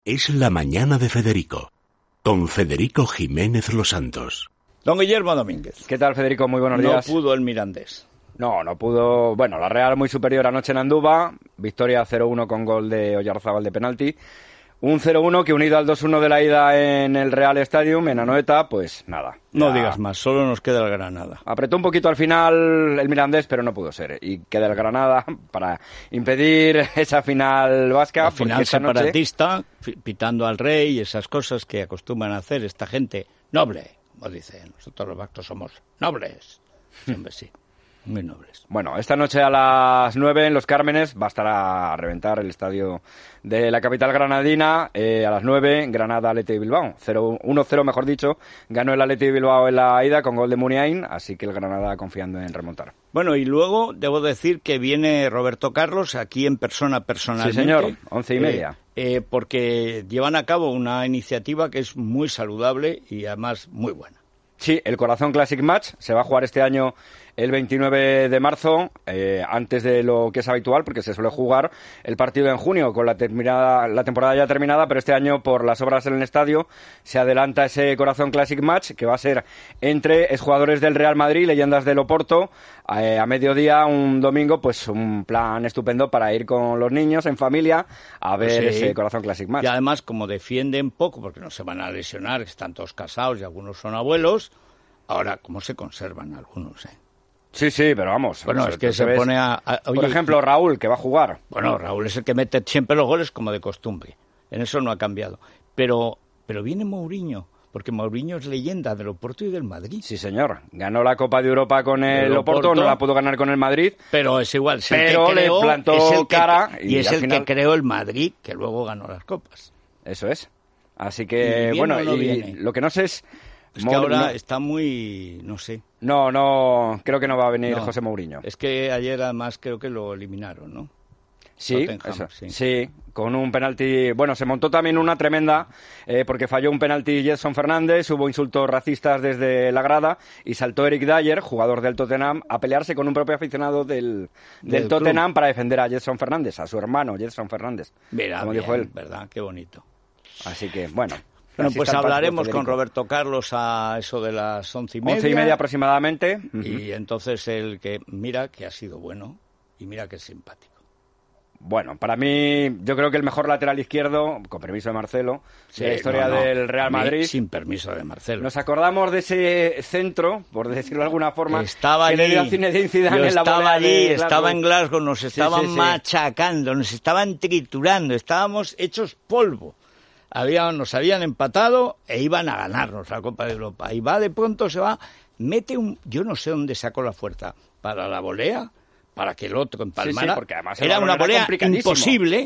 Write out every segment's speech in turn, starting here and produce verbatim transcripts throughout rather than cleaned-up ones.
Es la mañana de Federico, con Federico Jiménez Los Santos. Don Guillermo Domínguez. ¿Qué tal, Federico? Muy buenos días. No pudo el Mirandés. No, no pudo. Bueno, la Real muy superior anoche en Andúba. Victoria cero uno con gol de Oyarzábal de penalti. Un cero uno que, unido al dos uno de la ida en el Real Stadium, en Anoeta, pues nada. No ya... digas más, solo nos queda el Granada. Apretó un poquito al final el Mirandés, pero no pudo ser. Y queda el Granada para impedir esa final vasca. La final separatista, noche... pitando al rey y esas cosas que acostumbran a hacer esta gente noble. Como dice, nosotros los vascos somos nobles. Siempre sí. Muy nobles. Bueno, esta noche a las nueve en Los Cármenes bastará reventar el estadio de la capital granadina. Eh, a las nueve, Granada Athletic de Bilbao. uno cero, mejor dicho. Ganó el Athletic de Bilbao en la ida con gol de Muniain, así que el Granada confiando en remontar. Bueno, y luego debo decir que viene Roberto Carlos aquí en persona personalmente. Sí, señor, once y media. Eh, eh, porque llevan a cabo una iniciativa que es muy saludable y además muy buena. Sí, el Corazón Classic Match se va a jugar este año el veintinueve de marzo, eh, antes de lo que es habitual, porque se suele jugar el partido en junio con la, terminada, la temporada ya terminada, pero este año, por las obras en el estadio, se adelanta ese Corazón Classic Match, que va a ser entre exjugadores del Real Madrid, leyendas del Oporto, eh, a mediodía, un domingo, pues un plan estupendo para ir con los niños en familia a ver sí. ese Corazón Classic Match. Y además, como defienden poco, porque no se van a lesionar, están todos casados y algunos son abuelos, ahora, ¿cómo se conservan algunos, eh? Sí, sí, pero vamos. Bueno, es que se ves, pone a... a oye, por ejemplo, Raúl, que va a jugar. Bueno, Raúl es el que mete siempre los goles como de costumbre. En eso no ha cambiado. Pero pero viene Mourinho, porque Mourinho es leyenda del Oporto y del Madrid. Sí, señor. Ganó la Copa de Europa con el, el Oporto, Oporto, no la pudo ganar con el Madrid. Pero es igual, es pero el que creó, le plantó es el que, cara. Y, y es el final... que creó el Madrid, que luego ganó las Copas. Eso es. Así que, y bueno, no y viene. Lo que no sé es... Es que ahora no. está muy... no sé. No, no, creo que no va a venir no. José Mourinho. Es que ayer además creo que lo eliminaron, ¿no? Sí, eso, sí, sí, con un penalti... Bueno, se montó también una tremenda, eh, porque falló un penalti Gedson Fernández, hubo insultos racistas desde la grada, y saltó Eric Dyer, jugador del Tottenham, a pelearse con un propio aficionado del, del, del Tottenham club. Para defender a Gedson Fernández, a su hermano Gedson Fernández. Mira, como bien, dijo él. ¿Verdad? Qué bonito. Así que, bueno... Bueno, pues hablaremos con Roberto Carlos a eso de las once y media. Once y media aproximadamente. Y entonces el que mira que ha sido bueno y mira que es simpático. Bueno, para mí, yo creo que el mejor lateral izquierdo, con permiso de Marcelo, sí, de la historia no, no, del Real Madrid. Sin permiso de Marcelo. Nos acordamos de ese centro, por decirlo de alguna forma, estaba que allí, le dio a Zinedine Zidane yo en la estaba allí, de estaba en Glasgow, nos estaban sí, sí, sí. machacando, nos estaban triturando, estábamos hechos polvo. Habían, nos habían empatado e iban a ganarnos la Copa de Europa. Y va de pronto, se va, mete un... Yo no sé dónde sacó la fuerza. Para la volea, para que el otro empalmara. Sí, sí, porque además era una volea imposible,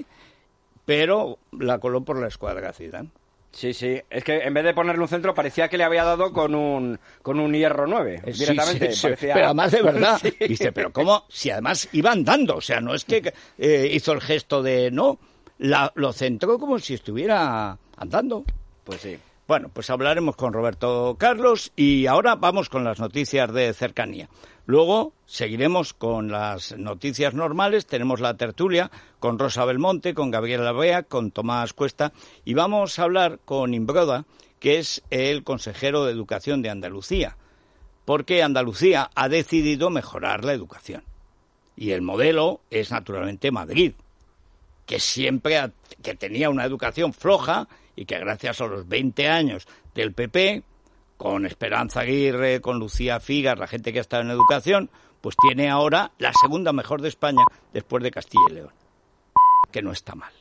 pero la coló por la escuadra Zidane. Sí, sí. Es que en vez de ponerle un centro, parecía que le había dado con un con un hierro nueve. Sí, directamente. Sí, sí. Parecía... Pero además de verdad. Sí. Dice, pero ¿cómo? Si además iba andando. O sea, no es que eh, hizo el gesto de... No, la, lo centró como si estuviera andando. Pues sí. Bueno, pues hablaremos con Roberto Carlos y ahora vamos con las noticias de cercanía. Luego seguiremos con las noticias normales, tenemos la tertulia con Rosa Belmonte, con Gabriela Bea, con Tomás Cuesta y vamos a hablar con Imbroda, que es el consejero de Educación de Andalucía, porque Andalucía ha decidido mejorar la educación y el modelo es naturalmente Madrid, que siempre ha, que tenía una educación floja y que gracias a los veinte años del P P, con Esperanza Aguirre, con Lucía Figas, la gente que ha estado en educación, pues tiene ahora la segunda mejor de España después de Castilla y León, que no está mal.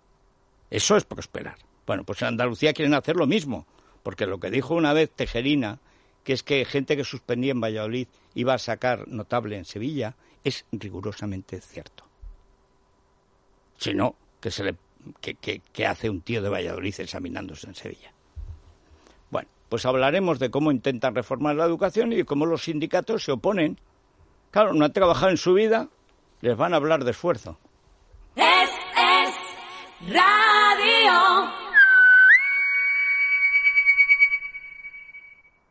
Eso es prosperar. Bueno, pues en Andalucía quieren hacer lo mismo, porque lo que dijo una vez Tejerina, que es que gente que suspendía en Valladolid iba a sacar notable en Sevilla, es rigurosamente cierto. Si no, que se le que, que, que hace un tío de Valladolid examinándose en Sevilla. Bueno, pues hablaremos de cómo intentan reformar la educación y de cómo los sindicatos se oponen. Claro, no han trabajado en su vida, les van a hablar de esfuerzo. Es, es radio.